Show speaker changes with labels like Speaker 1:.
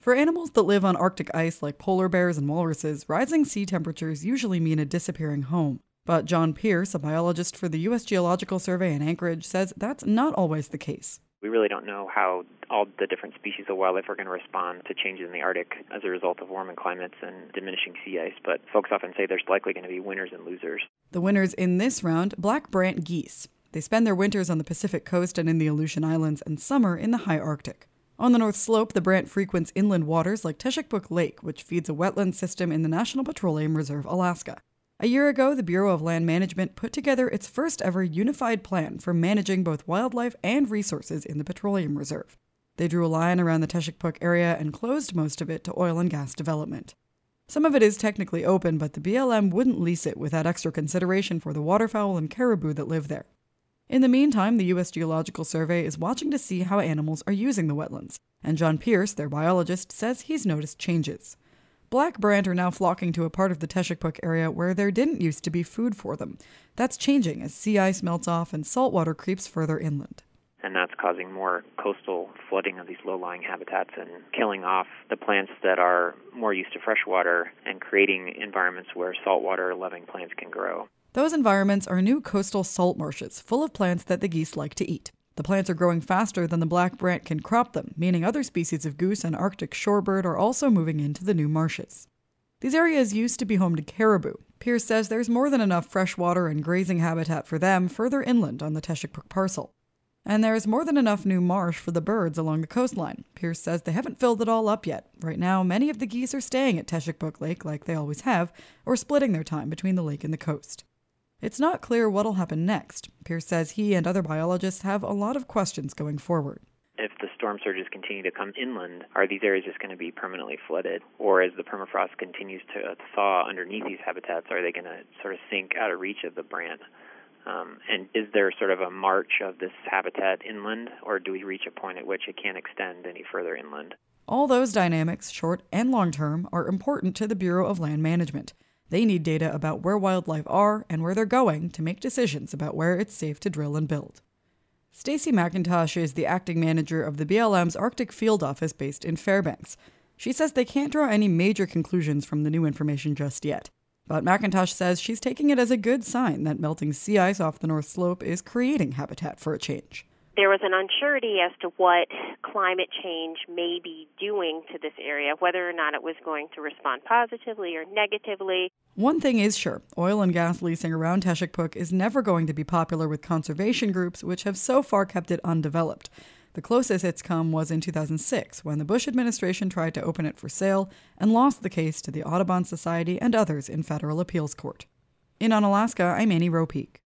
Speaker 1: For animals that live on Arctic ice like polar bears and walruses, rising sea temperatures usually mean a disappearing home. But John Pierce, a biologist for the U.S. Geological Survey in Anchorage, says that's not always the case.
Speaker 2: We really don't know how all the different species of wildlife are going to respond to changes in the Arctic as a result of warming climates and diminishing sea ice, but folks often say there's likely going to be winners and losers.
Speaker 1: The winners in this round, black brant geese. They spend their winters on the Pacific coast and in the Aleutian Islands, and summer in the high Arctic. On the North Slope, the brant frequents inland waters like Teshekpuk Lake, which feeds a wetland system in the National Petroleum Reserve, Alaska. A year ago, the Bureau of Land Management put together its first ever unified plan for managing both wildlife and resources in the petroleum reserve. They drew a line around the Teshekpuk area and closed most of it to oil and gas development. Some of it is technically open, but the BLM wouldn't lease it without extra consideration for the waterfowl and caribou that live there. In the meantime, the U.S. Geological Survey is watching to see how animals are using the wetlands, and John Pierce, their biologist, says he's noticed changes. Black brant are now flocking to a part of the Teshekpuk area where there didn't used to be food for them. That's changing as sea ice melts off and saltwater creeps further inland.
Speaker 2: And that's causing more coastal flooding of these low-lying habitats and killing off the plants that are more used to fresh water and creating environments where saltwater-loving plants can grow.
Speaker 1: Those environments are new coastal salt marshes full of plants that the geese like to eat. The plants are growing faster than the black brant can crop them, meaning other species of goose and Arctic shorebird are also moving into the new marshes. These areas used to be home to caribou. Pierce says there's more than enough fresh water and grazing habitat for them further inland on the Teshekpuk parcel. And there's more than enough new marsh for the birds along the coastline. Pierce says they haven't filled it all up yet. Right now, many of the geese are staying at Teshekpuk Lake like they always have, or splitting their time between the lake and the coast. It's not clear what'll happen next. Pierce says he and other biologists have a lot of questions going forward.
Speaker 2: If the storm surges continue to come inland, are these areas just going to be permanently flooded? Or as the permafrost continues to thaw underneath these habitats, are they going to sort of sink out of reach of the brant? And is there sort of a march of this habitat inland, or do we reach a point at which it can't extend any further inland?
Speaker 1: All those dynamics, short and long term, are important to the Bureau of Land Management. They need data about where wildlife are and where they're going to make decisions about where it's safe to drill and build. Stacey McIntosh is the acting manager of the BLM's Arctic Field Office based in Fairbanks. She says they can't draw any major conclusions from the new information just yet. But McIntosh says she's taking it as a good sign that melting sea ice off the North Slope is creating habitat for a change.
Speaker 3: There was an uncertainty as to what climate change may be doing to this area, whether or not it was going to respond positively or negatively.
Speaker 1: One thing is sure, oil and gas leasing around Teshekpuk is never going to be popular with conservation groups, which have so far kept it undeveloped. The closest it's come was in 2006, when the Bush administration tried to open it for sale and lost the case to the Audubon Society and others in federal appeals court. In Unalaska, I'm Annie Ropeak.